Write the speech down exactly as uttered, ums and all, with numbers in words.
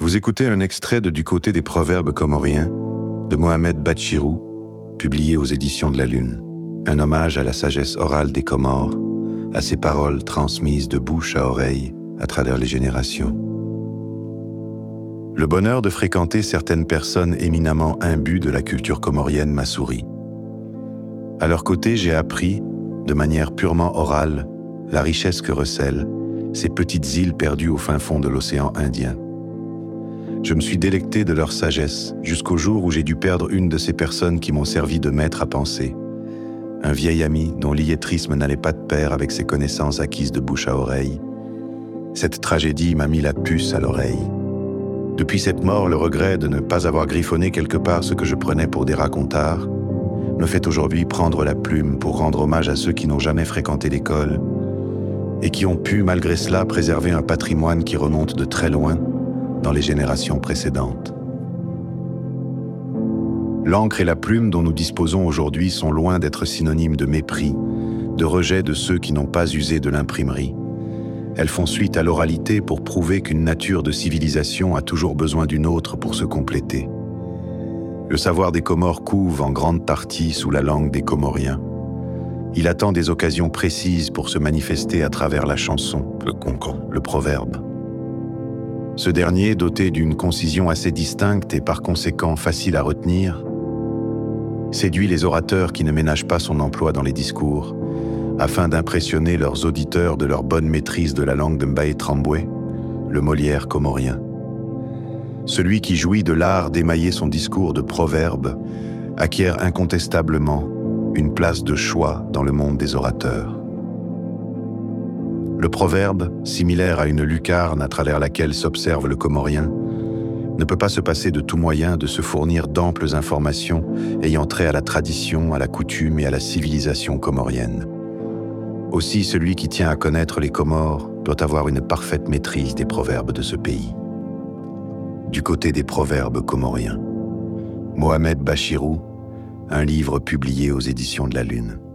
Vous écoutez un extrait de Du côté des proverbes comoriens de Mohamed Bachirou, publié aux éditions de la Lune. Un hommage à la sagesse orale des Comores, à ces paroles transmises de bouche à oreille à travers les générations. Le bonheur de fréquenter certaines personnes éminemment imbues de la culture comorienne m'a souri. À leur côté, j'ai appris, de manière purement orale, la richesse que recèlent ces petites îles perdues au fin fond de l'océan Indien. Je me suis délecté de leur sagesse jusqu'au jour où j'ai dû perdre une de ces personnes qui m'ont servi de maître à penser. Un vieil ami dont l'illetrisme n'allait pas de pair avec ses connaissances acquises de bouche à oreille. Cette tragédie m'a mis la puce à l'oreille. Depuis cette mort, le regret de ne pas avoir griffonné quelque part ce que je prenais pour des racontards me fait aujourd'hui prendre la plume pour rendre hommage à ceux qui n'ont jamais fréquenté l'école et qui ont pu, malgré cela, préserver un patrimoine qui remonte de très loin dans les générations précédentes. L'encre et la plume dont nous disposons aujourd'hui sont loin d'être synonymes de mépris, de rejet de ceux qui n'ont pas usé de l'imprimerie. Elles font suite à l'oralité pour prouver qu'une nature de civilisation a toujours besoin d'une autre pour se compléter. Le savoir des Comores couve en grande partie sous la langue des Comoriens. Il attend des occasions précises pour se manifester à travers la chanson, le concan, le proverbe. Ce dernier, doté d'une concision assez distincte et par conséquent facile à retenir, séduit les orateurs qui ne ménagent pas son emploi dans les discours, afin d'impressionner leurs auditeurs de leur bonne maîtrise de la langue de Mbaye Tramboué, le Molière comorien. Celui qui jouit de l'art d'émailler son discours de proverbes acquiert incontestablement une place de choix dans le monde des orateurs. Le proverbe, similaire à une lucarne à travers laquelle s'observe le comorien, ne peut pas se passer de tout moyen de se fournir d'amples informations ayant trait à la tradition, à la coutume et à la civilisation comorienne. Aussi, celui qui tient à connaître les Comores doit avoir une parfaite maîtrise des proverbes de ce pays. Du côté des proverbes comoriens. Mohamed Bachirou, un livre publié aux éditions de la Lune.